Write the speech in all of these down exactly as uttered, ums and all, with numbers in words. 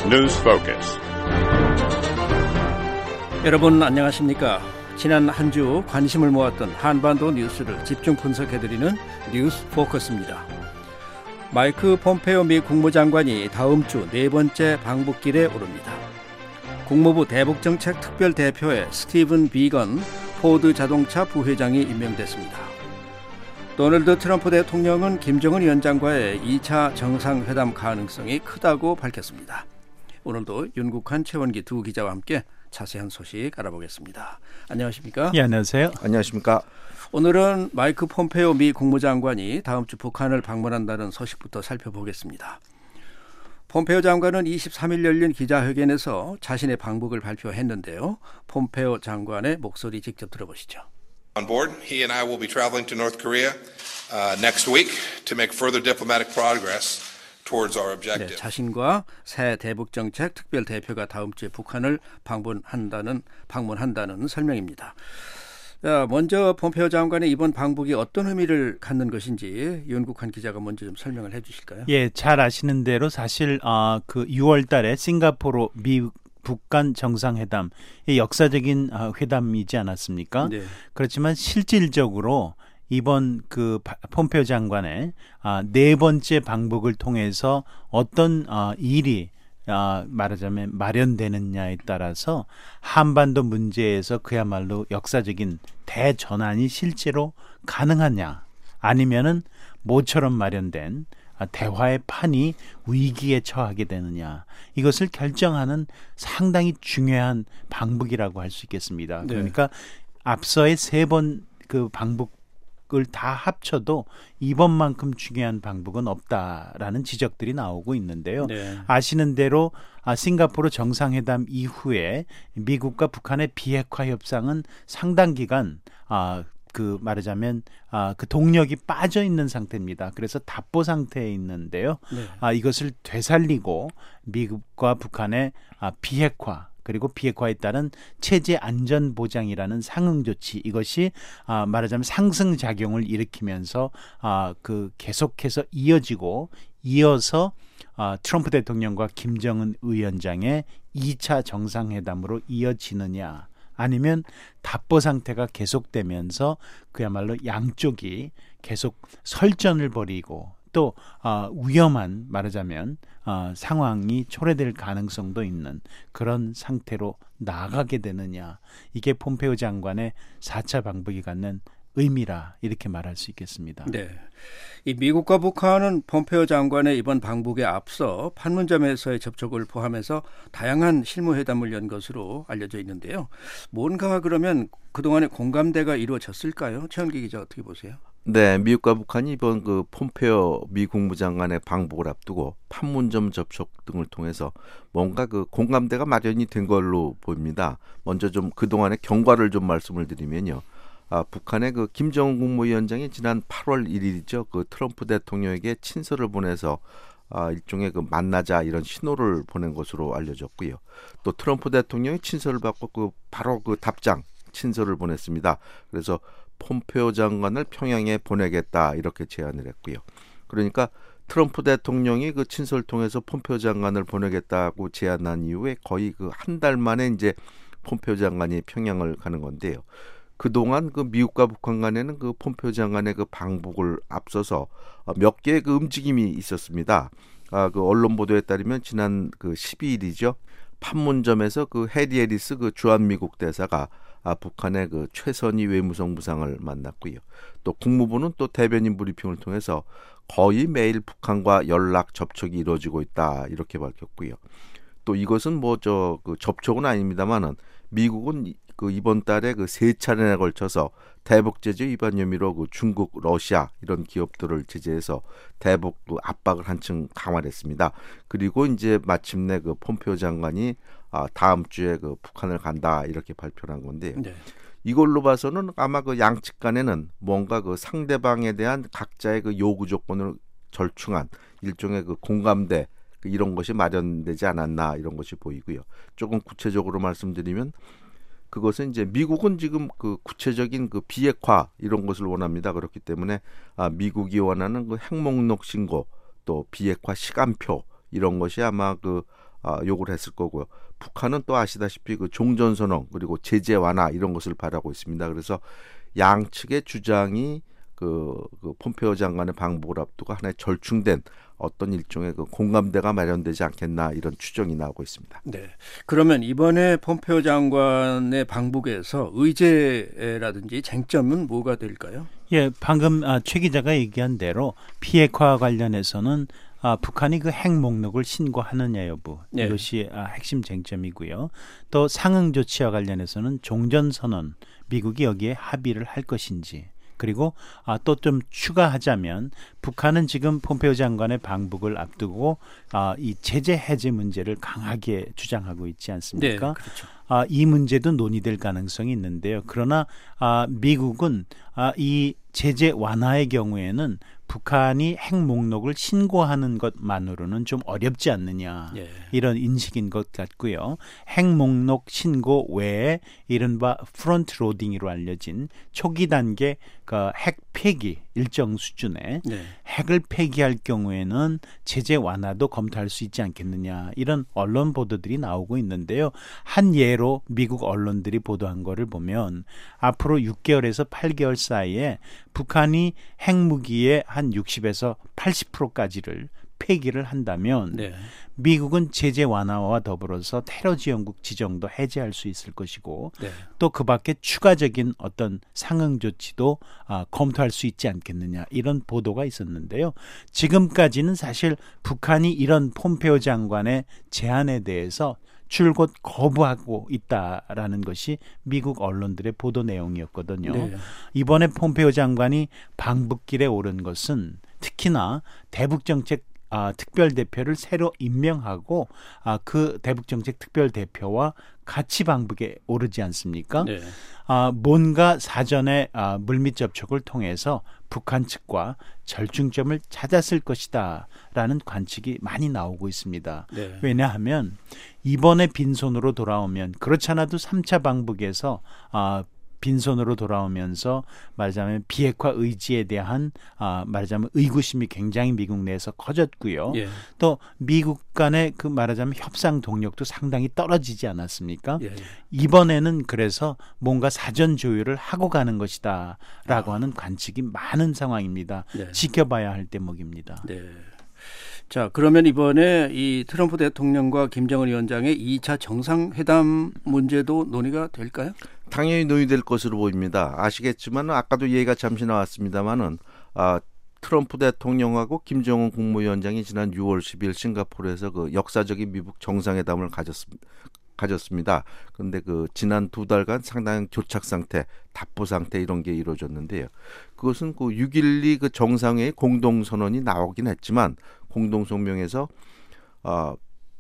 News Focus. 여러분 안녕하십니까? 지난 한 주 관심을 모았던 한반도 뉴스를 집중 분석해드리는 뉴스 포커스입니다. 마이크 폼페오 미 국무장관이 다음 주 네 번째 방북길에 오릅니다. 국무부 대북정책 특별대표에 스티븐 비건 포드 자동차 부회장이 임명됐습니다. 도널드 트럼프 대통령은 김정은 위원장과의 이 차 정상회담 가능성이 크다고 밝혔습니다. 오늘도 윤국한, 최원기 두 기자와 함께 자세한 소식 알아보겠습니다. 안녕하십니까? 예, 안녕하세요. 안녕하십니까? 오늘은 마이크 폼페오 미 국무장관이 다음 주 북한을 방문한다는 소식부터 살펴보겠습니다. 폼페오 장관은 이십삼 일 열린 기자회견에서 자신의 방북을 발표했는데요. 폼페오 장관의 목소리 직접 들어보시죠. On board, he and I will be traveling to North Korea uh, next week to make further diplomatic progress towards our objective. 네, 자신과 새 대북정책 특별대표가 다음 주에 북한을 방문한다는 방문한다는 설명입니다. 자, 먼저 폼페오 장관의 이번 방북이 어떤 의미를 갖는 것인지 윤국한 기자가 먼저 좀 설명을 해주실까요? 예, 잘 아시는 대로 사실 어, 그 유월 달에 싱가포르 미 북한 정상회담, 역사적인 회담이지 않았습니까? 네. 그렇지만 실질적으로 이번 그 폼페오 장관의 네 번째 방북을 통해서 어떤 일이 말하자면 마련되느냐에 따라서 한반도 문제에서 그야말로 역사적인 대전환이 실제로 가능하냐, 아니면은 모처럼 마련된 대화의 판이 위기에 처하게 되느냐, 이것을 결정하는 상당히 중요한 방북이라고 할 수 있겠습니다. 네. 그러니까 앞서의 세 번 그 방북을 다 합쳐도 이번만큼 중요한 방북은 없다라는 지적들이 나오고 있는데요. 네. 아시는 대로 싱가포르 정상회담 이후에 미국과 북한의 비핵화 협상은 상당 기간 아, 그 말하자면 아, 그 동력이 빠져 있는 상태입니다. 그래서 답보 상태에 있는데요. 네. 아, 이것을 되살리고 미국과 북한의 아, 비핵화, 그리고 비핵화에 따른 체제 안전 보장이라는 상응 조치, 이것이 아, 말하자면 상승 작용을 일으키면서 아, 그 계속해서 이어지고 이어서 아, 트럼프 대통령과 김정은 위원장의 이 차 정상회담으로 이어지느냐, 아니면 답보 상태가 계속되면서 그야말로 양쪽이 계속 설전을 벌이고 또 어, 위험한 말하자면 어, 상황이 초래될 가능성도 있는 그런 상태로 나아가게 되느냐, 이게 폼페오 장관의 사 차 방북이 갖는 의미라 이렇게 말할 수 있겠습니다. 네, 이 미국과 북한은 폼페오 장관의 이번 방북에 앞서 판문점에서의 접촉을 포함해서 다양한 실무회담을 연 것으로 알려져 있는데요. 뭔가 그러면 그동안의 공감대가 이루어졌을까요? 최원기 기자 어떻게 보세요? 네, 미국과 북한이 이번 그 폼페오 미 국무장관의 방북을 앞두고 판문점 접촉 등을 통해서 뭔가 그 공감대가 마련이 된 걸로 보입니다. 먼저 좀 그동안의 경과를 좀 말씀을 드리면요. 아, 북한의 그 김정은 국무위원장이 지난 팔월 일일이죠. 그 트럼프 대통령에게 친서를 보내서 아, 일종의 그 만나자 이런 신호를 보낸 것으로 알려졌고요. 또 트럼프 대통령이 친서를 받고 그 바로 그 답장 친서를 보냈습니다. 그래서 폼페오 장관을 평양에 보내겠다 이렇게 제안을 했고요. 그러니까 트럼프 대통령이 그 친서를 통해서 폼페오 장관을 보내겠다고 제안한 이후에 거의 그 한 달 만에 이제 폼페오 장관이 평양을 가는 건데요. 그동안 그 미국과 북한 간에는 그 폼페오 장관의 그 방북을 앞서서 몇 개의 그 움직임이 있었습니다. 아, 그 언론 보도에 따르면 지난 그 십이 일이죠. 판문점에서 그 해리 해리스 그 주한미국 대사가 아, 북한의 그 최선희 외무성 부상을 만났고요. 또 국무부는 또 대변인 브리핑을 통해서 거의 매일 북한과 연락 접촉이 이루어지고 있다 이렇게 밝혔고요. 또 이것은 뭐 저 그 접촉은 아닙니다만은 미국은 그 이번 달에 그 세 차례에 걸쳐서 대북 제재 위반 혐의로 그 중국, 러시아 이런 기업들을 제재해서 대북 그 압박을 한층 강화했습니다. 그리고 이제 마침내 그 폼페오 장관이 아, 다음 주에 그 북한을 간다 이렇게 발표를 한 건데요. 네. 이걸로 봐서는 아마 그 양측 간에는 뭔가 그 상대방에 대한 각자의 그 요구 조건을 절충한 일종의 그 공감대 이런 것이 마련되지 않았나 이런 것이 보이고요. 조금 구체적으로 말씀드리면 그것은 이제 미국은 지금 그 구체적인 그 비핵화 이런 것을 원합니다. 그렇기 때문에 아, 미국이 원하는 그 핵목록 신고 또 비핵화 시간표 이런 것이 아마 그 아, 요구를 했을 거고요. 북한은 또 아시다시피 그 종전선언 그리고 제재 완화 이런 것을 바라고 있습니다. 그래서 양측의 주장이 그, 그 폼페이오 장관의 방북을 앞두고 하나의 절충된 어떤 일종의 그 공감대가 마련되지 않겠나 이런 추정이 나오고 있습니다. 네. 그러면 이번에 폼페이오 장관의 방북에서 의제라든지 쟁점은 뭐가 될까요? 예, 방금 아, 최 기자가 얘기한 대로 비핵화 관련해서는 아, 북한이 그 핵 목록을 신고하느냐 여부 네. 이것이 아, 핵심 쟁점이고요. 또 상응 조치와 관련해서는 종전선언 미국이 여기에 합의를 할 것인지 그리고 아, 또 좀 추가하자면 북한은 지금 폼페이오 장관의 방북을 앞두고 아, 이 제재 해제 문제를 강하게 주장하고 있지 않습니까? 네, 그렇죠. 아, 이 문제도 논의될 가능성이 있는데요. 그러나 아, 미국은 아, 이 제재 완화의 경우에는 북한이 핵 목록을 신고하는 것만으로는 좀 어렵지 않느냐 예. 이런 인식인 것 같고요. 핵 목록 신고 외에 이른바 프론트 로딩으로 알려진 초기 단계 그 핵 폐기 일정 수준의 네. 핵을 폐기할 경우에는 제재 완화도 검토할 수 있지 않겠느냐 이런 언론 보도들이 나오고 있는데요. 한 예로 미국 언론들이 보도한 거를 보면 앞으로 육 개월에서 팔 개월 사이에 북한이 핵무기의 한 육십에서 팔십 퍼센트까지를 폐기를 한다면 네. 미국은 제재 완화와 더불어서 테러 지원국 지정도 해제할 수 있을 것이고 네. 또 그 밖에 추가적인 어떤 상응 조치도 아, 검토할 수 있지 않겠느냐 이런 보도가 있었는데요. 지금까지는 사실 북한이 이런 폼페이오 장관의 제안에 대해서 줄곧 거부하고 있다라는 것이 미국 언론들의 보도 내용이었거든요. 네. 이번에 폼페이오 장관이 방북길에 오른 것은 특히나 대북정책 아, 특별대표를 새로 임명하고 아, 그 대북정책 특별대표와 같이 방북에 오르지 않습니까? 네. 아, 뭔가 사전에 아, 물밑 접촉을 통해서 북한 측과 절충점을 찾았을 것이다 라는 관측이 많이 나오고 있습니다. 네. 왜냐하면 이번에 빈손으로 돌아오면 그렇지 않아도 삼 차 방북에서 아, 빈손으로 돌아오면서 말하자면 비핵화 의지에 대한 아, 말하자면 의구심이 굉장히 미국 내에서 커졌고요. 예. 또 미국 간의 그 말하자면 협상 동력도 상당히 떨어지지 않았습니까? 예. 이번에는 그래서 뭔가 사전 조율을 하고 가는 것이다라고 아. 하는 관측이 많은 상황입니다. 네. 지켜봐야 할 대목입니다. 네. 자, 그러면 이번에 이 트럼프 대통령과 김정은 위원장의 이 차 정상회담 문제도 논의가 될까요? 당연히 논의될 것으로 보입니다. 아시겠지만 아까도 얘기가 잠시 나왔습니다마는 아, 트럼프 대통령하고 김정은 국무위원장이 지난 유월 십일 싱가포르에서 그 역사적인 미국 정상회담을 가졌습니다. 가졌습니다. 그런데 그 지난 두 달간 상당히 교착 상태, 답보 상태 이런 게 이루어졌는데요. 그것은 그 육 일이 그 정상회의 공동 선언이 나오긴 했지만 공동 성명에서 어,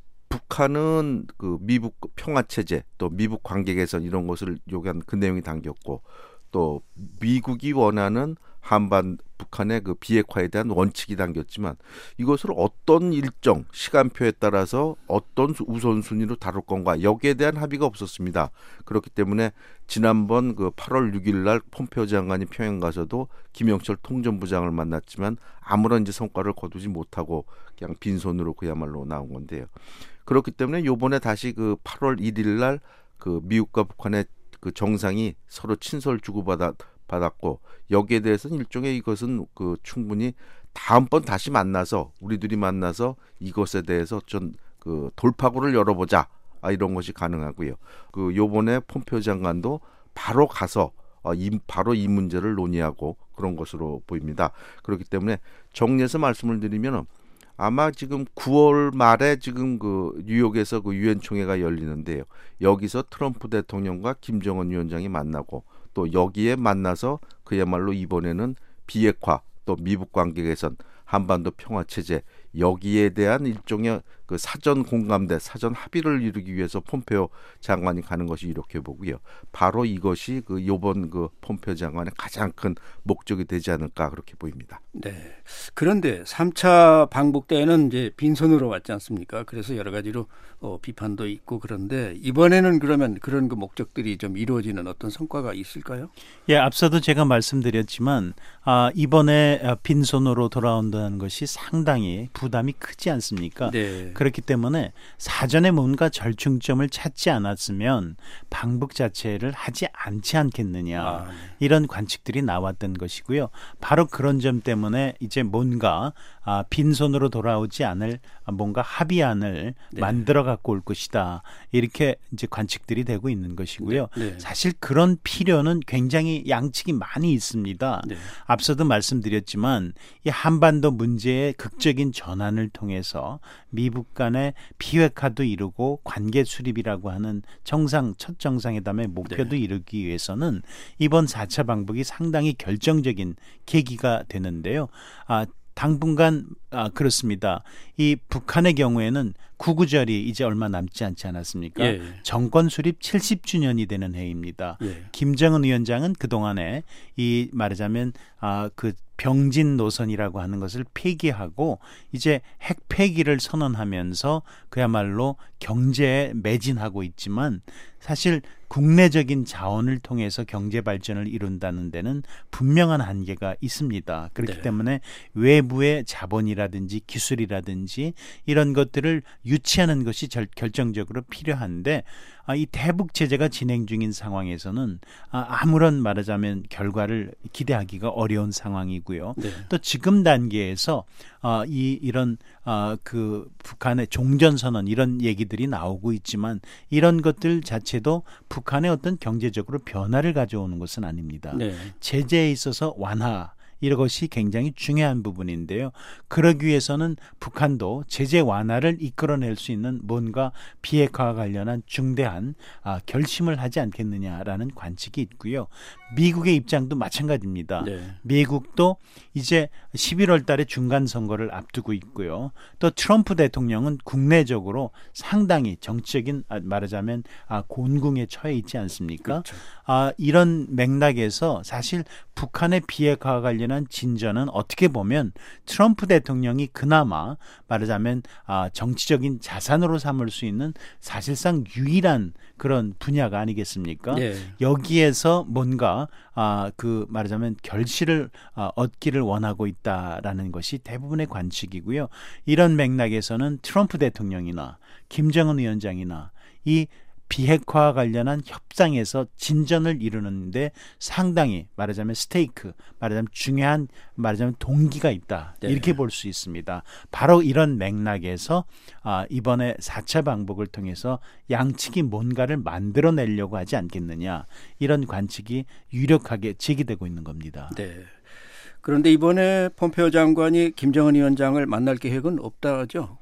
북한은 그 미국 평화 체제 또 미국 관계 개선 이런 것을 요구한 그 내용이 담겼고 또 미국이 원하는 한반 북한의 그 비핵화에 대한 원칙이 담겼지만 이것을 어떤 일정 시간표에 따라서 어떤 우선순위로 다룰 건가 여기에 대한 합의가 없었습니다. 그렇기 때문에 지난번 그 팔월 육일 날 폼페이오 장관이 평양 가서도 김영철 통전부장을 만났지만 아무런 이제 성과를 거두지 못하고 그냥 빈손으로 그야말로 나온 건데요. 그렇기 때문에 요번에 다시 그 팔월 일일 날 그 미국과 북한의 그 정상이 서로 친서를 주고받았 받았고 여기에 대해서는 일종의 이것은 그 충분히 다음번 다시 만나서 우리들이 만나서 이것에 대해서 좀 그 돌파구를 열어보자 아, 이런 것이 가능하고요. 그 요번에 폼페이오 장관도 바로 가서 어, 이, 바로 이 문제를 논의하고 그런 것으로 보입니다. 그렇기 때문에 정리해서 말씀을 드리면 아마 지금 구월 말에 지금 그 뉴욕에서 그 유엔 총회가 열리는데요. 여기서 트럼프 대통령과 김정은 위원장이 만나고 또 여기에 만나서 그야말로 이번에는 비핵화 또 미북 관계 개선 한반도 평화 체제 여기에 대한 일종의 그 사전 공감대 사전 합의를 이루기 위해서 폼페이오 장관이 가는 것이 이렇게 보고요. 바로 이것이 그 이번 그 폼페이오 장관의 가장 큰 목적이 되지 않을까 그렇게 보입니다. 네. 그런데 삼 차 방북 때는 이제 빈손으로 왔지 않습니까? 그래서 여러 가지로 어, 비판도 있고 그런데 이번에는 그러면 그런 그 목적들이 좀 이루어지는 어떤 성과가 있을까요? 예, 앞서도 제가 말씀드렸지만 아, 이번에 빈손으로 돌아온 한다는 것이 상당히 부담이 크지 않습니까? 네. 그렇기 때문에 사전에 뭔가 절충점을 찾지 않았으면 방북 자체를 하지 않지 않겠느냐. 아, 네. 이런 관측들이 나왔던 것이고요. 바로 그런 점 때문에 이제 뭔가 아, 빈손으로 돌아오지 않을 뭔가 합의안을 네. 만들어 갖고 올 것이다. 이렇게 이제 관측들이 되고 있는 것이고요. 네. 네. 사실 그런 필요는 굉장히 양측이 많이 있습니다. 네. 앞서도 말씀드렸지만 이 한반도 문제의 극적인 전환을 통해서 미북 간의 비핵화도 이루고 관계 수립이라고 하는 정상 첫 정상회담의 목표도 네. 이루기 위해서는 이번 사 차 방북이 상당히 결정적인 계기가 되는데요. 아, 당분간 아, 그렇습니다. 이 북한의 경우에는 구구절이 이제 얼마 남지 않지 않았습니까? 예. 정권 수립 칠십 주년이 되는 해입니다. 예. 김정은 위원장은 그동안에 이 말하자면 아, 그 병진 노선이라고 하는 것을 폐기하고 이제 핵 폐기를 선언하면서 그야말로 경제에 매진하고 있지만 사실 국내적인 자원을 통해서 경제 발전을 이룬다는 데는 분명한 한계가 있습니다. 그렇기 네. 때문에 외부의 자본이라든지 기술이라든지 이런 것들을 유치하는 것이 절, 결정적으로 필요한데 아, 이 대북 제재가 진행 중인 상황에서는 아, 아무런 말하자면 결과를 기대하기가 어려운 상황이고요. 네. 또 지금 단계에서 아, 이 이런 아, 그 북한의 종전선언 이런 얘기들이 나오고 있지만 이런 것들 자체도 북한의 어떤 경제적으로 변화를 가져오는 것은 아닙니다. 네. 제재에 있어서 완화 이것이 굉장히 중요한 부분인데요. 그러기 위해서는 북한도 제재 완화를 이끌어낼 수 있는 뭔가 비핵화와 관련한 중대한 아, 결심을 하지 않겠느냐라는 관측이 있고요. 미국의 입장도 마찬가지입니다. 네. 미국도 이제 십일월 달에 중간 선거를 앞두고 있고요. 또 트럼프 대통령은 국내적으로 상당히 정치적인 아, 말하자면 아, 곤궁에 처해 있지 않습니까? 그렇죠. 아, 이런 맥락에서 사실 북한의 비핵화와 관련한 진전은 어떻게 보면 트럼프 대통령이 그나마 말하자면 아, 정치적인 자산으로 삼을 수 있는 사실상 유일한 그런 분야가 아니겠습니까? 네. 여기에서 뭔가 아, 그 말하자면 결실을 아, 얻기를 원하고 있다라는 것이 대부분의 관측이고요. 이런 맥락에서는 트럼프 대통령이나 김정은 위원장이나 이 비핵화와 관련한 협상에서 진전을 이루는데 상당히 말하자면 스테이크, 말하자면 중요한 말하자면 동기가 있다. 네. 이렇게 볼 수 있습니다. 바로 이런 맥락에서 아, 이번에 사 차 방북을 통해서 양측이 뭔가를 만들어내려고 하지 않겠느냐. 이런 관측이 유력하게 제기되고 있는 겁니다. 네. 그런데 이번에 폼페오 장관이 김정은 위원장을 만날 계획은 없다죠?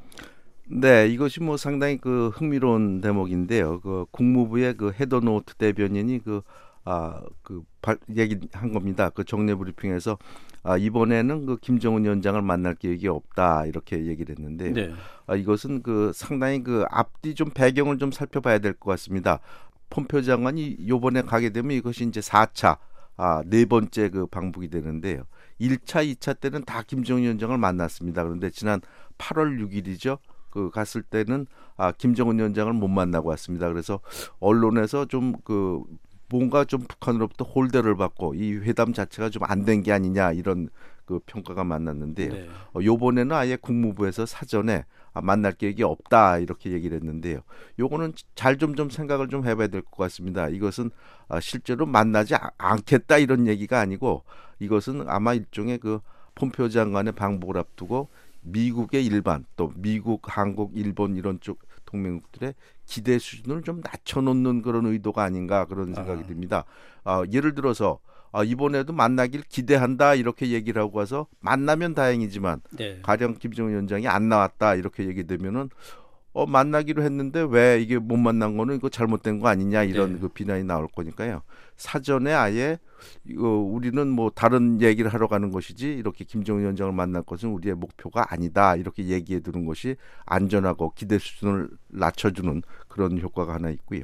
네, 이것이 뭐 상당히 그 흥미로운 대목인데요. 그 국무부의 그 헤더노트 대변인이 그 아, 그 발, 얘기한 겁니다. 그 정례 브리핑에서 아, 이번에는 그 김정은 위원장을 만날 계획이 없다 이렇게 얘기를 했는데 네. 아, 이것은 그 상당히 그 앞뒤 좀 배경을 좀 살펴봐야 될 것 같습니다. 폼페오 장관이 이번에 가게 되면 이것이 이제 사 차 아, 네 번째 그 방북이 되는데요. 일 차, 이 차 때는 다 김정은 위원장을 만났습니다. 그런데 지난 팔월 육일이죠. 그 갔을 때는 아, 김정은 위원장을 못 만나고 왔습니다. 그래서 언론에서 좀 그 뭔가 좀 북한으로부터 홀대를 받고 이 회담 자체가 좀 안 된 게 아니냐 이런 그 평가가 많았는데요. 네. 어, 요번에는 아예 국무부에서 사전에 아, 만날 계획이 없다 이렇게 얘기를 했는데요. 요거는 잘 좀 좀 생각을 좀 해봐야 될 것 같습니다. 이것은 아, 실제로 만나지 아, 않겠다 이런 얘기가 아니고 이것은 아마 일종의 그 폼페오 장관의 방북을 앞두고 미국의 일반 또 미국, 한국, 일본 이런 쪽 동맹국들의 기대 수준을 좀 낮춰놓는 그런 의도가 아닌가 그런 생각이 아. 듭니다. 아, 예를 들어서 아, 이번에도 만나길 기대한다 이렇게 얘기를 하고 가서 만나면 다행이지만 네. 가령 김정은 위원장이 안 나왔다 이렇게 얘기되면은 어, 만나기로 했는데 왜 이게 못 만난 거는 이거 잘못된 거 아니냐 이런 네. 그 비난이 나올 거니까요. 사전에 아예 이거 우리는 뭐 다른 얘기를 하러 가는 것이지 이렇게 김정은 위원장을 만날 것은 우리의 목표가 아니다 이렇게 얘기해 두는 것이 안전하고 기대 수준을 낮춰주는 그런 효과가 하나 있고요.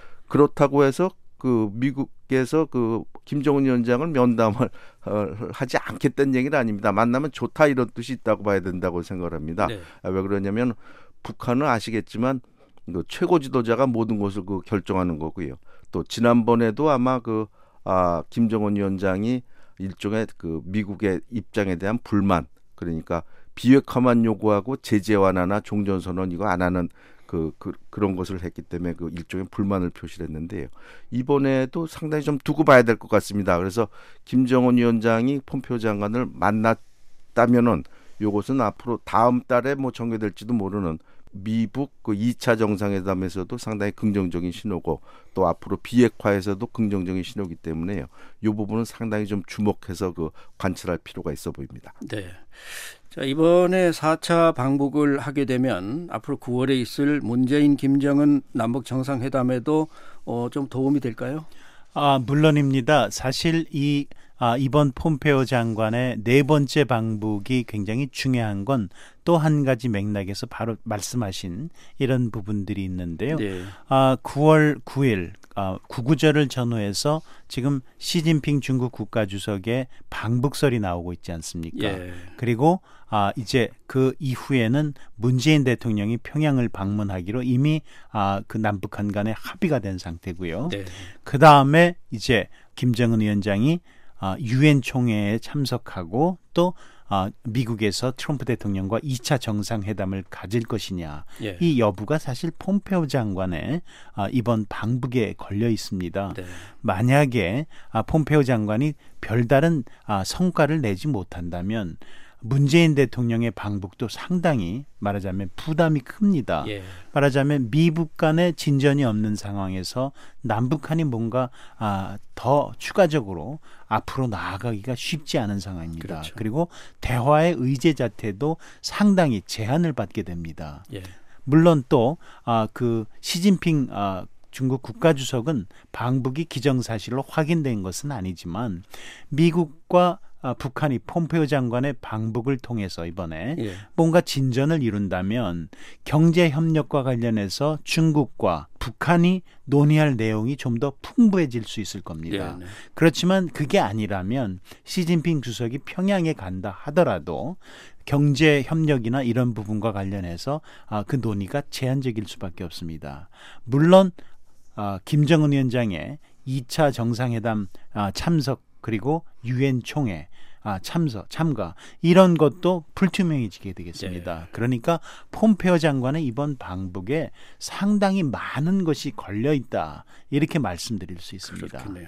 그렇다고 해서 그 미국에서 그 김정은 위원장을 면담을 어, 하지 않겠다는 얘기는 아닙니다. 만나면 좋다 이런 뜻이 있다고 봐야 된다고 생각을 합니다. 네. 아, 왜 그러냐면 북한은 아시겠지만 그 최고 지도자가 모든 것을 그 결정하는 거고요. 또 지난번에도 아마 그 아, 김정은 위원장이 일종의 그 미국의 입장에 대한 불만 그러니까 비핵화만 요구하고 제재 완화나 종전선언 이거 안 하는 그, 그 그런 것을 했기 때문에 그 일종의 불만을 표시를 했는데요. 이번에도 상당히 좀 두고 봐야 될 것 같습니다. 그래서 김정은 위원장이 폼페오 장관을 만났다면은 요것은 앞으로 다음 달에 뭐 전개될지도 모르는 미북 그 이 차 정상회담에서도 상당히 긍정적인 신호고 또 앞으로 비핵화에서도 긍정적인 신호이기 때문에요. 이 부분은 상당히 좀 주목해서 그 관찰할 필요가 있어 보입니다. 네. 자, 이번에 사 차 방북을 하게 되면 앞으로 구월에 있을 문재인 김정은 남북 정상회담에도 어, 좀 도움이 될까요? 아, 물론입니다. 사실 이 아, 이번 폼페오 장관의 네 번째 방북이 굉장히 중요한 건 또 한 가지 맥락에서 바로 말씀하신 이런 부분들이 있는데요. 네. 아, 구월 구일 아, 구구절을 전후해서 지금 시진핑 중국 국가주석의 방북설이 나오고 있지 않습니까? 예. 그리고 아, 이제 그 이후에는 문재인 대통령이 평양을 방문하기로 이미 아, 그 남북한 간에 합의가 된 상태고요. 네. 그 다음에 이제 김정은 위원장이 유엔 총회에 참석하고 또 아, 미국에서 트럼프 대통령과 이 차 정상회담을 가질 것이냐. 예. 이 여부가 사실 폼페오 장관의 아, 이번 방북에 걸려 있습니다. 네. 만약에 아, 폼페오 장관이 별다른 아, 성과를 내지 못한다면 문재인 대통령의 방북도 상당히 말하자면 부담이 큽니다. 예. 말하자면 미북 간의 진전이 없는 상황에서 남북한이 뭔가 아, 더 추가적으로 앞으로 나아가기가 쉽지 않은 상황입니다. 그렇죠. 그리고 대화의 의제 자체도 상당히 제한을 받게 됩니다. 예. 물론 또 아, 그 시진핑 아, 중국 국가주석은 방북이 기정사실로 확인된 것은 아니지만 미국과 아, 북한이 폼페오 장관의 방북을 통해서 이번에 예. 뭔가 진전을 이룬다면 경제 협력과 관련해서 중국과 북한이 논의할 내용이 좀 더 풍부해질 수 있을 겁니다. 네, 네. 그렇지만 그게 아니라면 시진핑 주석이 평양에 간다 하더라도 경제 협력이나 이런 부분과 관련해서 아, 그 논의가 제한적일 수밖에 없습니다. 물론 아, 김정은 위원장의 이 차 정상회담 아, 참석 그리고 유엔 총회 아, 참석, 참가 이런 것도 불투명해지게 되겠습니다. 네. 그러니까 폼페오 장관의 이번 방북에 상당히 많은 것이 걸려 있다 이렇게 말씀드릴 수 있습니다. 그렇겠네요.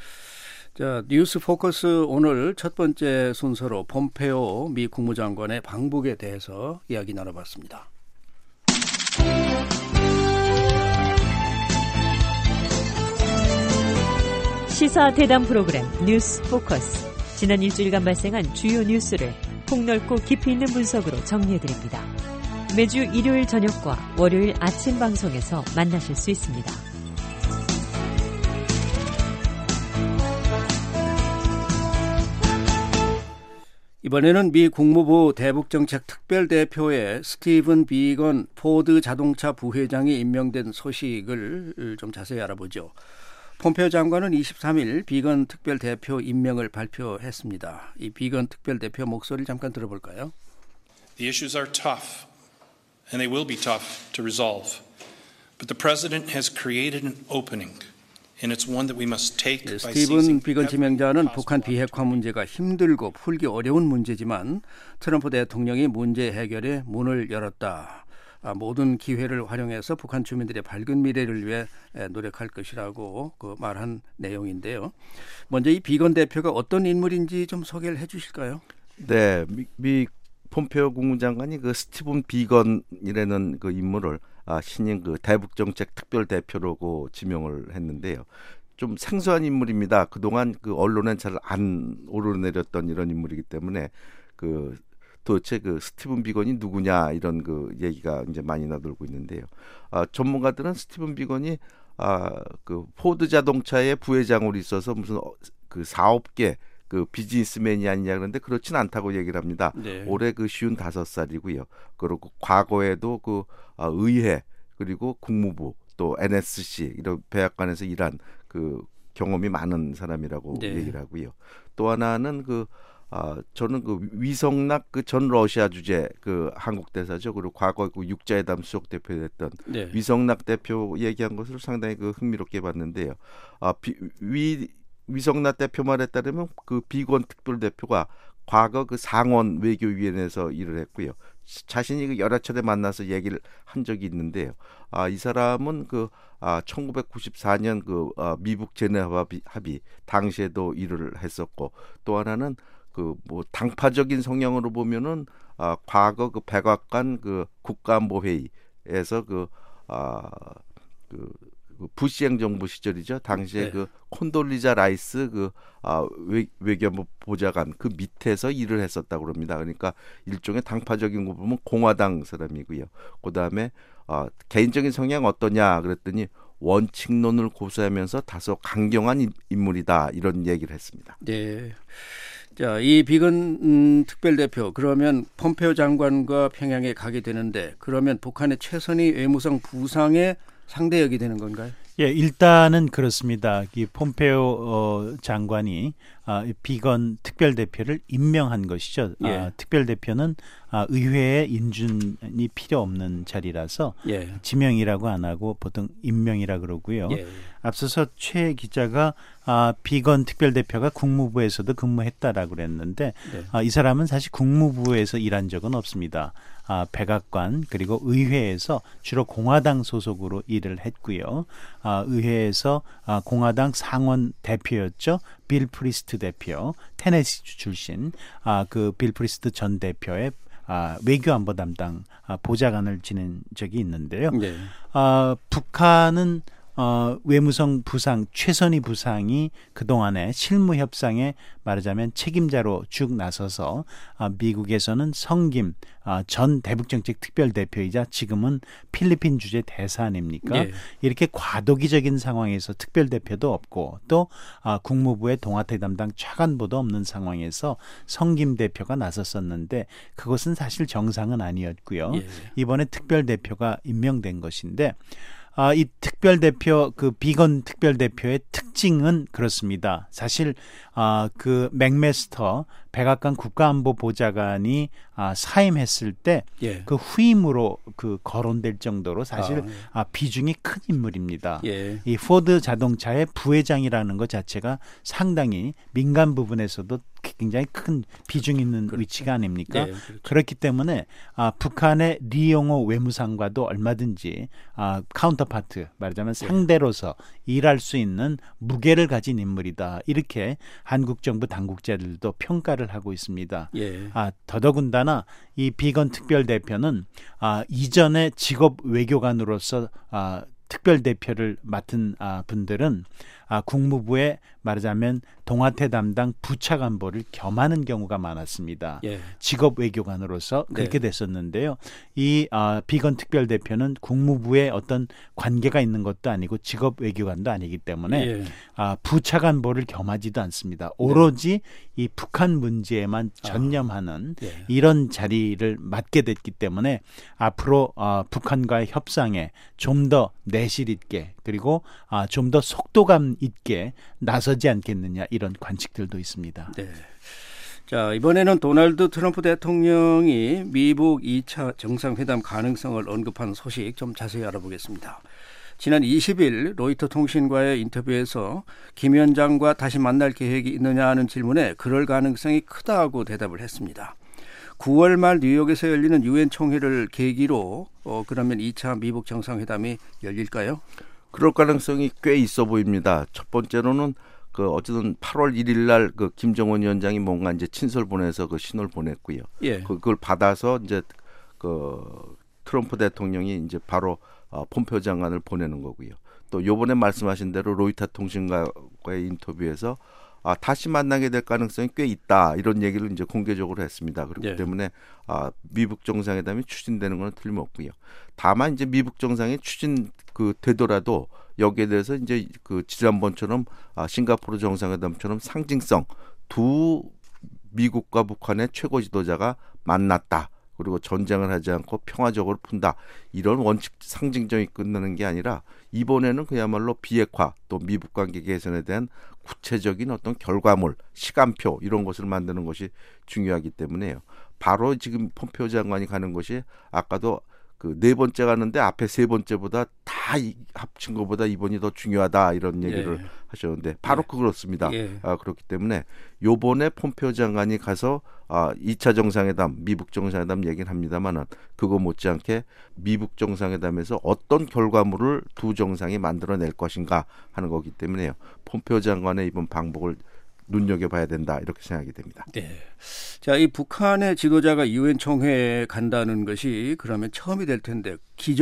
자, 뉴스 포커스 오늘 첫 번째 순서로 폼페오 미 국무장관의 방북에 대해서 이야기 나눠봤습니다. 시사 대담 프로그램 뉴스 포커스. 지난 일주일간 발생한 주요 뉴스를 폭넓고 깊이 있는 분석으로 정리해드립니다. 매주 일요일 저녁과 월요일 아침 방송에서 만나실 수 있습니다. 이번에는 미 국무부 대북정책 특별대표에 스티븐 비건 포드 자동차 부회장이 임명된 소식을 좀 자세히 알아보죠. 폼페오 장관은 이십삼일 비건 특별대표 임명을 발표했습니다. 이 비건 특별대표 목소리를 잠깐 들어볼까요? The issues are tough, and they will be tough to resolve. But the president has created an opening, and it's one that we must take 네, by 스티븐 seizing 비건 every 지명자는 possible 북한 비핵화 문제가 힘들고 풀기 어려운 문제지만 트럼프 대통령이 문제 해결에 문을 열었다. 모든 기회를 활용해서 북한 주민들의 밝은 미래를 위해 노력할 것이라고 그 말한 내용인데요. 먼저 이 비건 대표가 어떤 인물인지 좀 소개를 해 주실까요? 네, 미, 미 폼페오 국무장관이 그 스티븐 비건이라는 그 인물을 아, 신임 그 대북정책 특별대표라고 지명을 했는데요. 좀 생소한 인물입니다. 그동안 그 언론엔 잘 안 오르내렸던 이런 인물이기 때문에 그 도대체 그 스티븐 비건이 누구냐 이런 그 얘기가 이제 많이 나돌고 있는데요. 아, 전문가들은 스티븐 비건이 아, 그 포드 자동차의 부회장으로 있어서 무슨 어, 그 사업계 그 비즈니스맨이 아니냐 그런데 그렇진 않다고 얘기를 합니다. 네. 올해 그 쉰다섯 살이고요. 그리고 과거에도 그 아, 의회 그리고 국무부 또 엔에스씨 이런 백악관에서 일한 그 경험이 많은 사람이라고 네. 얘기를 하고요. 또 하나는 그 아, 저는 그 위성락 그 전 러시아 주재 그 한국 대사죠. 그리고 과거 그 육자회담 수석 대표였던 네. 위성락 대표 얘기한 것을 상당히 그 흥미롭게 봤는데요. 아, 비, 위 위성락 대표 말에 따르면 그 비건 특별 대표가 과거 그 상원 외교위원회에서 일을 했고요. 자신이 그 여러 차례 만나서 얘기를 한 적이 있는데요. 아, 이 사람은 그 아, 천구백구십사 년 그 아, 미북 제네바 합의 당시에도 일을 했었고, 또 하나는 그 뭐 당파적인 성향으로 보면은 아, 과거 그 백악관 그 국가안보회의에서 그 아, 그 부시 행정부 시절이죠. 당시에 네. 그 콘돌리자 라이스 그 아, 외, 외교부 보좌관 그 밑에서 일을 했었다고 그럽니다. 그러니까 일종의 당파적인 거 보면 공화당 사람이고요. 그다음에 아, 개인적인 성향 어떠냐 그랬더니 원칙론을 고수하면서 다소 강경한 인물이다 이런 얘기를 했습니다. 네. 자, 이 비건 음, 특별대표 그러면 폼페오 장관과 평양에 가게 되는데 그러면 북한의 최선희 외무성 부상의 상대역이 되는 건가요? 예, 일단은 그렇습니다. 이 폼페오 어, 장관이 아, 비건 특별대표를 임명한 것이죠. 예. 아, 특별대표는 아, 의회에 인준이 필요 없는 자리라서 예. 지명이라고 안 하고 보통 임명이라 그러고요. 예. 앞서서 최 기자가 아, 비건 특별대표가 국무부에서도 근무했다라고 그랬는데 네. 아, 이 사람은 사실 국무부에서 일한 적은 없습니다. 아, 백악관 그리고 의회에서 주로 공화당 소속으로 일을 했고요. 아, 의회에서 아, 공화당 상원 대표였죠. 빌 프리스트 대표, 테네시 출신. 아, 그 빌 프리스트 전 대표의 아, 외교안보 담당 아, 보좌관을 지낸 적이 있는데요. 네. 아, 북한은 어, 외무성 부상, 최선희 부상이 그동안의 실무 협상에 말하자면 책임자로 쭉 나서서 아, 미국에서는 성김 아, 전 대북정책 특별대표이자 지금은 필리핀 주재 대사 아닙니까? 네. 이렇게 과도기적인 상황에서 특별대표도 없고 또 아, 국무부의 동아태 담당 차관보도 없는 상황에서 성김 대표가 나섰었는데 그것은 사실 정상은 아니었고요. 네. 이번에 특별대표가 임명된 것인데 아, 이 특별대표, 그 비건 특별대표의 특징은 그렇습니다. 사실, 아, 그 맥메스터 백악관 국가안보보좌관이 아, 사임했을 때 그 예. 후임으로 그 거론될 정도로 사실 아, 예. 아, 비중이 큰 인물입니다. 예. 이 포드 자동차의 부회장이라는 것 자체가 상당히 민간 부분에서도 굉장히 큰 비중 있는 그렇죠. 위치가 아닙니까? 네, 그렇죠. 그렇기 때문에 아, 북한의 리용호 외무상과도 얼마든지 아, 카운터파트 말하자면 상대로서 네. 일할 수 있는 무게를 가진 인물이다. 이렇게 한국 정부 당국자들도 평가를 하고 있습니다. 예. 아, 더더군다나 이 비건 특별대표는 아, 이전에 직업 외교관으로서 아, 특별대표를 맡은 아, 분들은 아, 국무부에 말하자면 동아태 담당 부차관보를 겸하는 경우가 많았습니다. 예. 직업 외교관으로서 그렇게 네. 됐었는데요. 이 아, 비건 특별대표는 국무부에 어떤 관계가 있는 것도 아니고 직업 외교관도 아니기 때문에 예. 아, 부차관보를 겸하지도 않습니다. 오로지 네. 이 북한 문제에만 전념하는 아. 예. 이런 자리를 맡게 됐기 때문에 앞으로 아, 북한과의 협상에 좀 더 내실 있게 그리고 아, 좀 더 속도감 있게 나서지 않겠느냐 이런 관측들도 있습니다. 네. 자, 이번에는 도널드 트럼프 대통령이 미북 이 차 정상회담 가능성을 언급한 소식 좀 자세히 알아보겠습니다. 지난 이십 일 로이터 통신과의 인터뷰에서 김 위원장과 다시 만날 계획이 있느냐 하는 질문에 그럴 가능성이 크다고 대답을 했습니다. 구월 말 뉴욕에서 열리는 유엔 총회를 계기로 어, 그러면 이 차 미북 정상회담이 열릴까요? 그럴 가능성이 꽤 있어 보입니다. 첫 번째로는 그 어쨌든 팔월 일일 날 그 김정은 위원장이 뭔가 이제 친서를 보내서 그 신호를 보냈고요. 예. 그걸 받아서 이제 그 트럼프 대통령이 이제 바로 어, 폼페오 장관을 보내는 거고요. 또 요번에 말씀하신 대로 로이터 통신과의 인터뷰에서 아, 다시 만나게 될 가능성이 꽤 있다 이런 얘기를 이제 공개적으로 했습니다. 그렇기 네. 때문에 아, 미북 정상회담이 추진되는 건 틀림없고요. 다만 이제 미북 정상이 추진 그 되더라도 여기에 대해서 이제 그 지난번처럼 아, 싱가포르 정상회담처럼 상징성 두 미국과 북한의 최고 지도자가 만났다. 그리고 전쟁을 하지 않고 평화적으로 푼다. 이런 원칙 상징적이 끝나는 게 아니라 이번에는 그야말로 비핵화 또 미북 관계 개선에 대한 구체적인 어떤 결과물, 시간표 이런 것을 만드는 것이 중요하기 때문에요. 바로 지금 폼페오 장관이 가는 것이 아까도 그 네 번째 가는데 앞에 세 번째보다 다 이, 합친 것보다 이번이 더 중요하다 이런 얘기를 예. 하셨는데 바로 예. 그렇습니다. 예. 아, 그렇기 때문에 요번에 폼페오 장관이 가서 아, 이 차 정상회담, 미북 정상회담 얘기를 합니다만은 그거 못지않게 미북 정상회담에서 어떤 결과물을 두 정상이 만들어낼 것인가 하는 거기 때문에요. 폼페오 장관의 이번 방북을 눈여겨봐야 된다 이렇게 생각이 됩니다. 네. 자, 이 북한의 지도자가 유엔 총회에 간다는 것이 그러면 처음이 될 텐데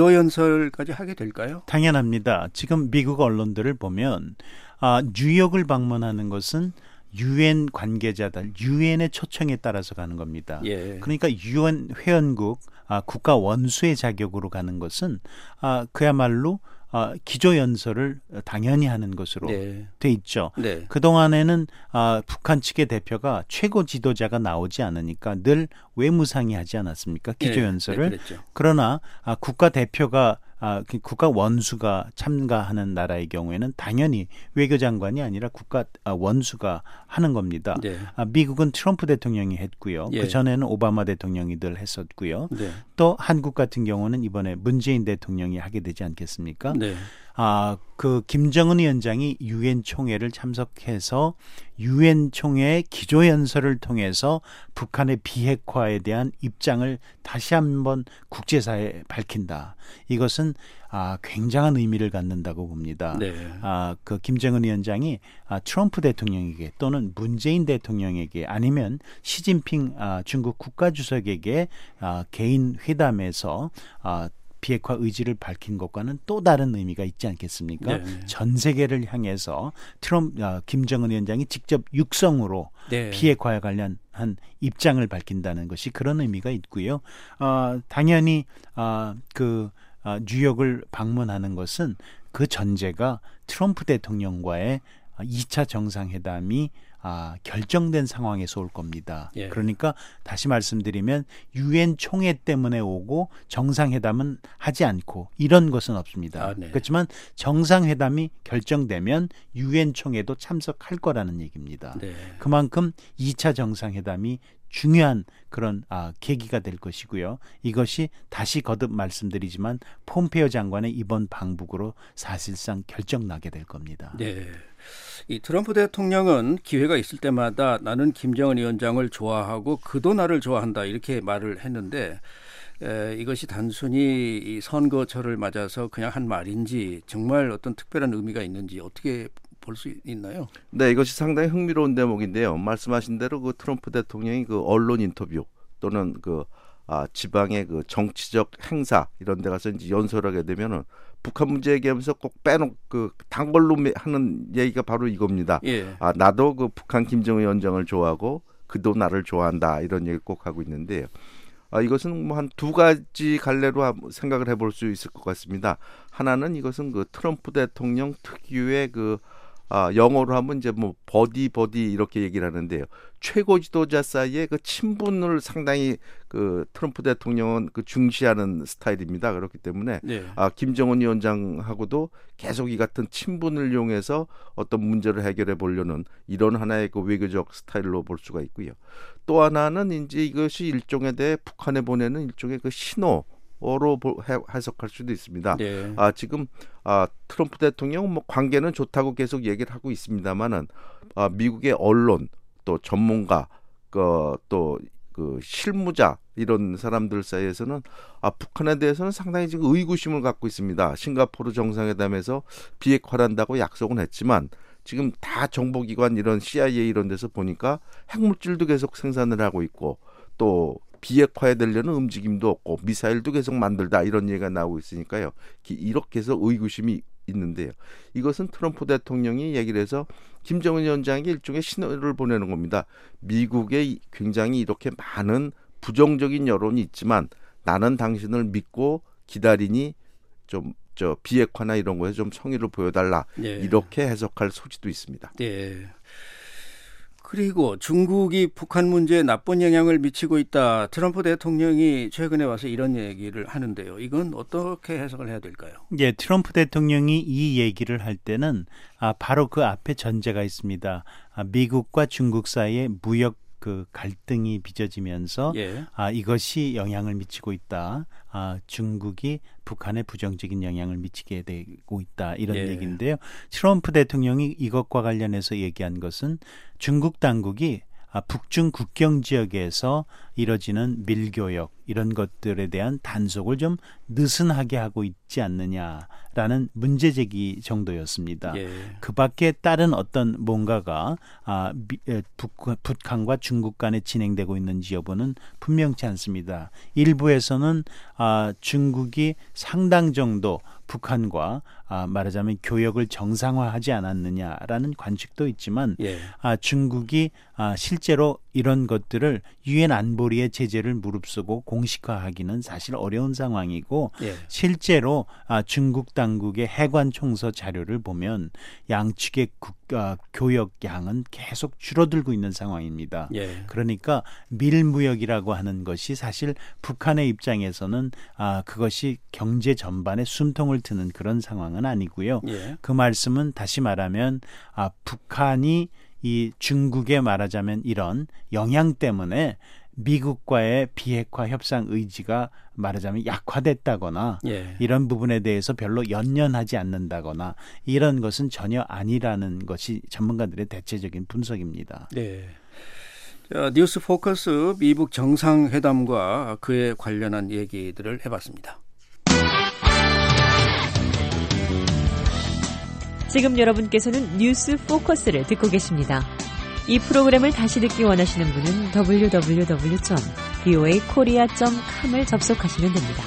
기조연설까지 하게 될까요? 당연합니다. 지금 미국 언론들을 보면 아, 뉴욕을 방문하는 것은 유엔 관계자들, 유엔의 초청에 따라서 가는 겁니다. 예. 그러니까 유엔 회원국, 아, 국가 원수의 자격으로 가는 것은 아, 그야말로 아, 기조연설을 당연히 하는 것으로 네. 돼 있죠. 네. 그동안에는 아, 북한 측의 대표가 최고 지도자가 나오지 않으니까 늘 외무상이 하지 않았습니까? 기조연설을. 네, 네, 그러나 아, 국가 대표가 아, 국가 원수가 참가하는 나라의 경우에는 당연히 외교장관이 아니라 국가 원수가 하는 겁니다. 네. 아, 미국은 트럼프 대통령이 했고요. 예. 그전에는 오바마 대통령이 늘 했었고요. 네. 또 한국 같은 경우는 이번에 문재인 대통령이 하게 되지 않겠습니까? 네. 아, 그 김정은 위원장이 유엔 총회를 참석해서 유엔 총회의 기조연설을 통해서 북한의 비핵화에 대한 입장을 다시 한번 국제사회에 밝힌다. 이것은 아, 굉장한 의미를 갖는다고 봅니다. 네. 아, 그 김정은 위원장이 아, 트럼프 대통령에게 또는 문재인 대통령에게 아니면 시진핑 아, 중국 국가주석에게 아, 개인 회담에서 아, 비핵화 의지를 밝힌 것과는 또 다른 의미가 있지 않겠습니까? 네. 전 세계를 향해서 트럼프, 아, 김정은 위원장이 직접 육성으로 네. 비핵화에 관련한 입장을 밝힌다는 것이 그런 의미가 있고요. 어, 당연히 어, 그 어, 뉴욕을 방문하는 것은 그 전제가 트럼프 대통령과의 이 차 정상회담이 아, 결정된 상황에서 올 겁니다. 예. 그러니까 다시 말씀드리면 유엔 총회 때문에 오고 정상회담은 하지 않고 이런 것은 없습니다. 아, 네. 그렇지만 정상회담이 결정되면 유엔 총회도 참석할 거라는 얘기입니다. 네. 그만큼 이 차 정상회담이 중요한 그런 아, 계기가 될 것이고요. 이것이 다시 거듭 말씀드리지만 폼페오 장관의 이번 방북으로 사실상 결정나게 될 겁니다. 네. 이 트럼프 대통령은 기회가 있을 때마다 나는 김정은 위원장을 좋아하고 그도 나를 좋아한다 이렇게 말을 했는데 에, 이것이 단순히 이 선거철을 맞아서 그냥 한 말인지 정말 어떤 특별한 의미가 있는지 어떻게 볼 수 있나요? 네, 이것이 상당히 흥미로운 대목인데요. 말씀하신 대로 그 트럼프 대통령이 그 언론 인터뷰 또는 그 아, 지방의 그 정치적 행사 이런 데 가서 이제 연설하게 되면은 북한 문제 얘기하면서 꼭 빼놓고 그 단걸로 하는 얘기가 바로 이겁니다. 예. 아, 나도 그 북한 김정은 위원장을 좋아하고 그도 나를 좋아한다 이런 얘기를 꼭 하고 있는데요. 아, 이것은 뭐 한 두 가지 갈래로 생각을 해볼 수 있을 것 같습니다. 하나는 이것은 그 트럼프 대통령 특유의 그 아, 영어로 하면 이제 뭐 버디 버디 이렇게 얘기를 하는데요. 최고 지도자 사이에 그 친분을 상당히 그 트럼프 대통령은 그 중시하는 스타일입니다. 그렇기 때문에 네. 아, 김정은 위원장하고도 계속 이 같은 친분을 이용해서 어떤 문제를 해결해 보려는 이런 하나의 그 외교적 스타일로 볼 수가 있고요. 또 하나는 이제 이것이 일종에 대해 북한에 보내는 일종의 그 신호 어로 해석할 수도 있습니다. 네. 아, 지금 아, 트럼프 대통령 뭐 관계는 좋다고 계속 얘기를 하고 있습니다만은 아, 미국의 언론 또 전문가 그, 또 그 실무자 이런 사람들 사이에서는 아, 북한에 대해서는 상당히 지금 의구심을 갖고 있습니다. 싱가포르 정상회담에서 비핵화를 한다고 약속은 했지만 지금 다 정보기관 이런 씨아이에이 이런 데서 보니까 핵물질도 계속 생산을 하고 있고 또 비핵화에 되려는 움직임도 없고 미사일도 계속 만들다 이런 얘기가 나오고 있으니까요. 이렇게 해서 의구심이 있는데요. 이것은 트럼프 대통령이 얘기를 해서 김정은 위원장에게 일종의 신호를 보내는 겁니다. 미국에 굉장히 이렇게 많은 부정적인 여론이 있지만 나는 당신을 믿고 기다리니 좀 저 비핵화나 이런 거에 좀 성의를 보여달라. 네. 이렇게 해석할 소지도 있습니다. 네. 그리고 중국이 북한 문제에 나쁜 영향을 미치고 있다. 트럼프 대통령이 최근에 와서 이런 얘기를 하는데요. 이건 어떻게 해석을 해야 될까요? 예, 트럼프 대통령이 이 얘기를 할 때는 아, 바로 그 앞에 전제가 있습니다. 아, 미국과 중국 사이의 무역 그 갈등이 빚어지면서 예. 아, 이것이 영향을 미치고 있다. 아, 중국이 북한에 부정적인 영향을 미치게 되고 있다. 이런 예. 얘기인데요. 트럼프 대통령이 이것과 관련해서 얘기한 것은 중국 당국이 아, 북중 국경 지역에서 이뤄지는 밀교역 이런 것들에 대한 단속을 좀 느슨하게 하고 있지 않느냐라는 문제 제기 정도였습니다. 예. 그 밖에 다른 어떤 뭔가가 아, 미, 북, 북한과 중국 간에 진행되고 있는지 여부는 분명치 않습니다. 일부에서는 아, 중국이 상당 정도 북한과 아, 말하자면 교역을 정상화하지 않았느냐라는 관측도 있지만 예. 아, 중국이 아, 실제로 이런 것들을 유엔 안보리의 제재를 무릅쓰고 공식화하기는 사실 어려운 상황이고 예. 실제로 아, 중국 당국의 해관 총서 자료를 보면 양측의 국가 교역량은 계속 줄어들고 있는 상황입니다. 예. 그러니까 밀무역이라고 하는 것이 사실 북한의 입장에서는 아, 그것이 경제 전반에 숨통을 트는 그런 상황은 아니고요. 예. 그 말씀은 다시 말하면 아, 북한이 이 중국에 말하자면 이런 영향 때문에 미국과의 비핵화 협상 의지가 말하자면 약화됐다거나 예. 이런 부분에 대해서 별로 연연하지 않는다거나 이런 것은 전혀 아니라는 것이 전문가들의 대체적인 분석입니다. 네. 자, 뉴스 포커스 미북 정상회담과 그에 관련한 얘기들을 해봤습니다. 지금 여러분께서는 뉴스 포커스를 듣고 계십니다. 이 프로그램을 다시 듣기 원하시는 분은 더블유 더블유 더블유 점 브이오에이 코리아 점 컴을 접속하시면 됩니다.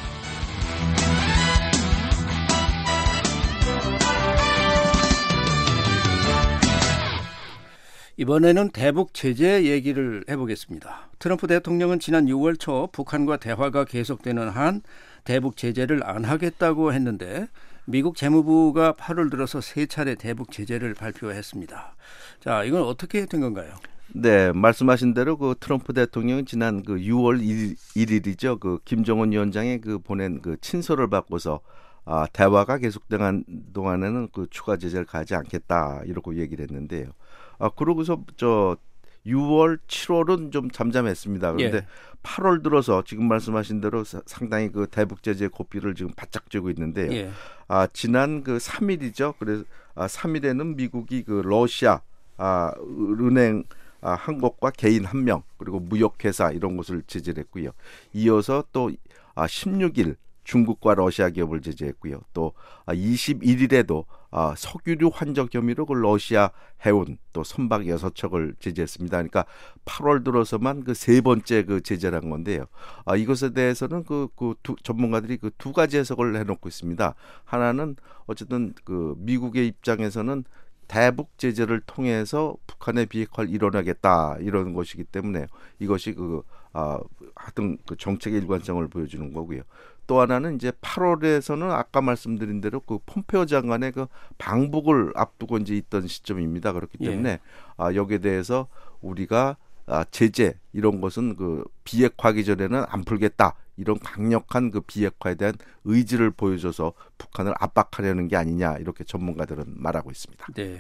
이번에는 대북 제재 얘기를 해보겠습니다. 트럼프 대통령은 지난 유월 초 북한과 대화가 계속되는 한 대북 제재를 안 하겠다고 했는데 미국 재무부가 팔월 들어서 세 차례 대북 제재를 발표했습니다. 자, 이건 어떻게 된 건가요? 네, 말씀하신 대로 그 트럼프 대통령이 지난 그 유월 일일이죠. 그 김정은 위원장의 그 보낸 그 친서를 받고서 아, 대화가 계속되는 동안에는 그 추가 제재를 가지 않겠다 이렇게 얘기를 했는데요. 아, 그러고서 저 유월, 칠월은 좀 잠잠했습니다. 그런데 예. 팔월 들어서 지금 말씀하신 대로 상당히 그 대북 제재 고삐를 지금 바짝 쥐고 있는데요. 예. 아, 지난 그 삼 일이죠. 그래서 아, 삼 일에는 미국이 그 러시아 아, 은행 아, 한 곳과 개인 한 명 그리고 무역회사 이런 것을 제재를 했고요. 이어서 또 아, 십육 일 중국과 러시아 기업을 제재했고요. 또 아, 이십일 일에도 아, 석유류 환적 혐의로 그 러시아 해운 또 선박 여섯 척을 제재했습니다. 그러니까 팔월 들어서만 그 세 번째 그 제재를 한 건데요. 아, 이것에 대해서는 그, 그 두, 전문가들이 그 두 가지 해석을 해놓고 있습니다. 하나는 어쨌든 그 미국의 입장에서는 대북 제재를 통해서 북한의 비핵화를 이뤄내겠다 이런 것이기 때문에 이것이 그 아, 하여튼 그 정책의 일관성을 보여주는 거고요. 또 하나는 이제 팔월에서는 아까 말씀드린 대로 그 폼페오 장관의 그 방북을 앞두고 이제 있던 시점입니다. 그렇기 때문에 예. 아, 여기에 대해서 우리가 아, 제재 이런 것은 그 비핵화하기 전에는 안 풀겠다. 이런 강력한 그 비핵화에 대한 의지를 보여줘서 북한을 압박하려는 게 아니냐 이렇게 전문가들은 말하고 있습니다. 네.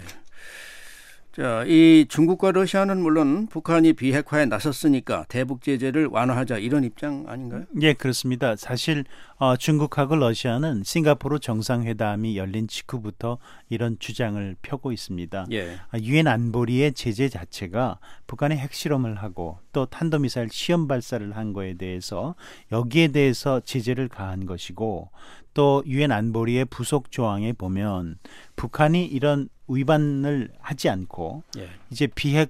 자, 이 중국과 러시아는 물론 북한이 비핵화에 나섰으니까 대북 제재를 완화하자 이런 입장 아닌가요? 예, 그렇습니다. 사실 어, 중국하고 러시아는 싱가포르 정상회담이 열린 직후부터 이런 주장을 펴고 있습니다. 예. 유엔 안보리의 제재 자체가 북한의 핵실험을 하고 또 탄도미사일 시험 발사를 한 거에 대해서 여기에 대해서 제재를 가한 것이고 또 유엔 안보리의 부속 조항에 보면 북한이 이런 위반을 하지 않고 예. 이제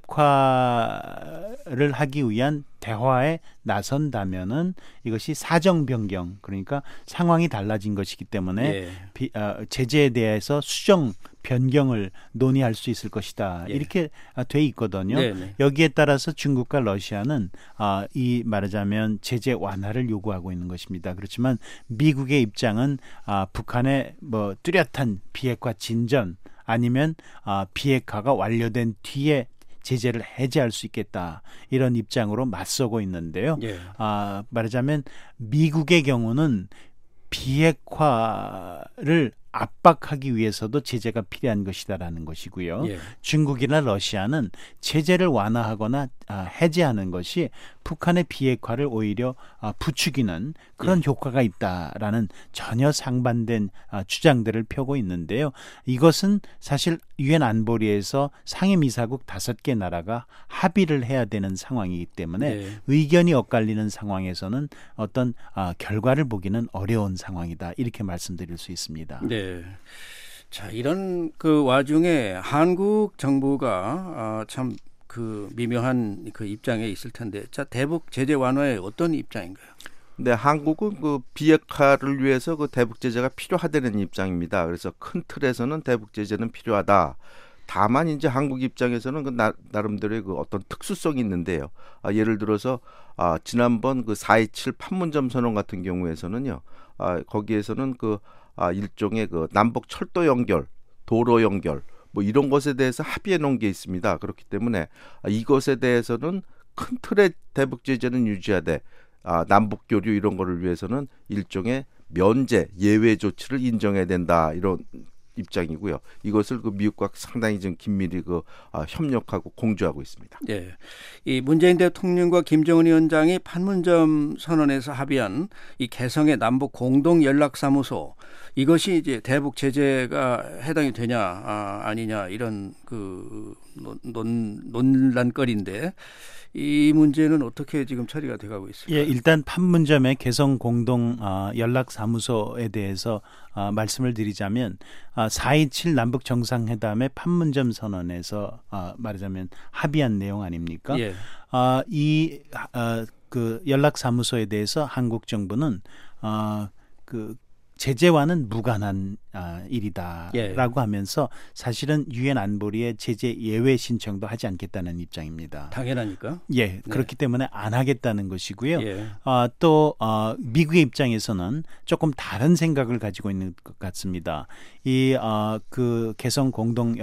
비핵화를 하기 위한 대화에 나선다면은 이것이 사정 변경 그러니까 상황이 달라진 것이기 때문에 예. 비, 어, 제재에 대해서 수정 변경을 논의할 수 있을 것이다. 예. 이렇게 돼 있거든요. 네네. 여기에 따라서 중국과 러시아는 아, 이 말하자면 제재 완화를 요구하고 있는 것입니다. 그렇지만 미국의 입장은 아, 북한의 뭐 뚜렷한 비핵화 진전 아니면 아, 비핵화가 완료된 뒤에 제재를 해제할 수 있겠다 이런 입장으로 맞서고 있는데요. 예. 아, 말하자면 미국의 경우는 비핵화를 압박하기 위해서도 제재가 필요한 것이다라는 것이고요. 예. 중국이나 러시아는 제재를 완화하거나 아, 해제하는 것이 북한의 비핵화를 오히려 아, 부추기는 그런 예. 효과가 있다라는 전혀 상반된 아, 주장들을 펴고 있는데요. 이것은 사실 유엔 안보리에서 상임이사국 다섯 개 나라가 합의를 해야 되는 상황이기 때문에 예. 의견이 엇갈리는 상황에서는 어떤 아, 결과를 보기는 어려운 상황이다. 이렇게 말씀드릴 수 있습니다. 네. 자, 이런 그 와중에 한국 정부가 아, 참 그 미묘한 그 입장에 있을 텐데, 자, 대북 제재 완화에 어떤 입장인가요? 네, 한국은 그 비핵화를 위해서 그 대북 제재가 필요하다는 입장입니다. 그래서 큰 틀에서는 대북 제재는 필요하다. 다만 이제 한국 입장에서는 그 나, 나름대로의 그 어떤 특수성이 있는데요. 아, 예를 들어서 아, 지난번 그 사 이칠 판문점 선언 같은 경우에서는요, 아, 거기에서는 그 아, 일종의 그 남북 철도 연결, 도로 연결, 뭐 이런 것에 대해서 합의해 놓은 게 있습니다. 그렇기 때문에 아, 이것에 대해서는 큰 틀의 대북 제재는 유지하되 아, 남북 교류 이런 거를 위해서는 일종의 면제, 예외 조치를 인정해야 된다 이런 입장이고요. 이것을 그 미국과 상당히 좀 긴밀히 그 아, 협력하고 공조하고 있습니다. 네, 이 문재인 대통령과 김정은 위원장이 판문점 선언에서 합의한 이 개성의 남북 공동 연락사무소, 이것이 이제 대북 제재가 해당이 되냐 아, 아니냐 이런 그 논, 논란거리인데, 이 문제는 어떻게 지금 처리가 돼가고 있습니까? 예, 일단 판문점의 개성 공동 어, 연락사무소에 대해서 어, 말씀을 드리자면 어, 사 이칠 남북 정상회담의 판문점 선언에서 어, 말하자면 합의한 내용 아닙니까? 예. 어, 이 어, 그 연락사무소에 대해서 한국 정부는 어, 그 제재와는 무관한 아, 일이다라고 예. 하면서 사실은 유엔 안보리의 제재 예외 신청도 하지 않겠다는 입장입니다. 당연하니까. 예, 네. 그렇기 때문에 안 하겠다는 것이고요. 예. 어, 또 어, 미국의 입장에서는 조금 다른 생각을 가지고 있는 것 같습니다. 이 어, 그 개성 공동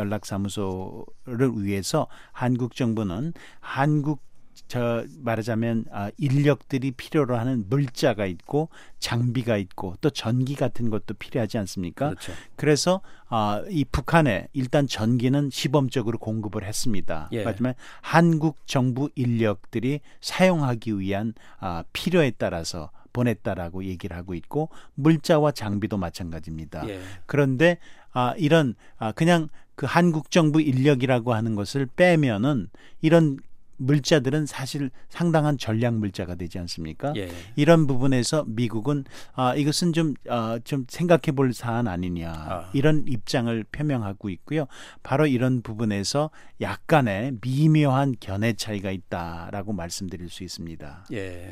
연락사무소를 위해서 한국 정부는 한국 저 말하자면 아, 인력들이 필요로 하는 물자가 있고 장비가 있고 또 전기 같은 것도 필요하지 않습니까? 그렇죠. 그래서 아, 이 북한에 일단 전기는 시범적으로 공급을 했습니다. 예. 하지만 한국 정부 인력들이 사용하기 위한 아, 필요에 따라서 보냈다라고 얘기를 하고 있고, 물자와 장비도 마찬가지입니다. 예. 그런데 아, 이런 아, 그냥 그 한국 정부 인력이라고 하는 것을 빼면은 이런 물자들은 사실 상당한 전략 물자가 되지 않습니까? 예. 이런 부분에서 미국은 아, 이것은 좀, 아, 좀 생각해 볼 사안 아니냐 아. 이런 입장을 표명하고 있고요. 바로 이런 부분에서 약간의 미묘한 견해 차이가 있다라고 말씀드릴 수 있습니다. 예.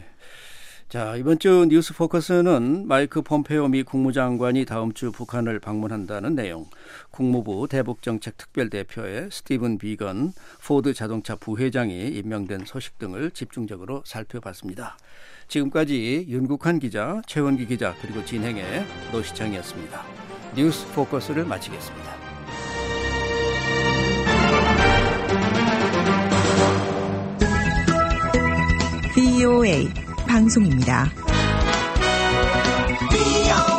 자, 이번 주 뉴스 포커스는 마이크 폼페오 미 국무장관이 다음 주 북한을 방문한다는 내용, 국무부 대북정책특별대표의 스티븐 비건 포드 자동차 부회장이 임명된 소식 등을 집중적으로 살펴봤습니다. 지금까지 윤국한 기자, 최원기 기자, 그리고 진행의 노시창이었습니다. 뉴스 포커스를 마치겠습니다. 브이오에이 방송입니다.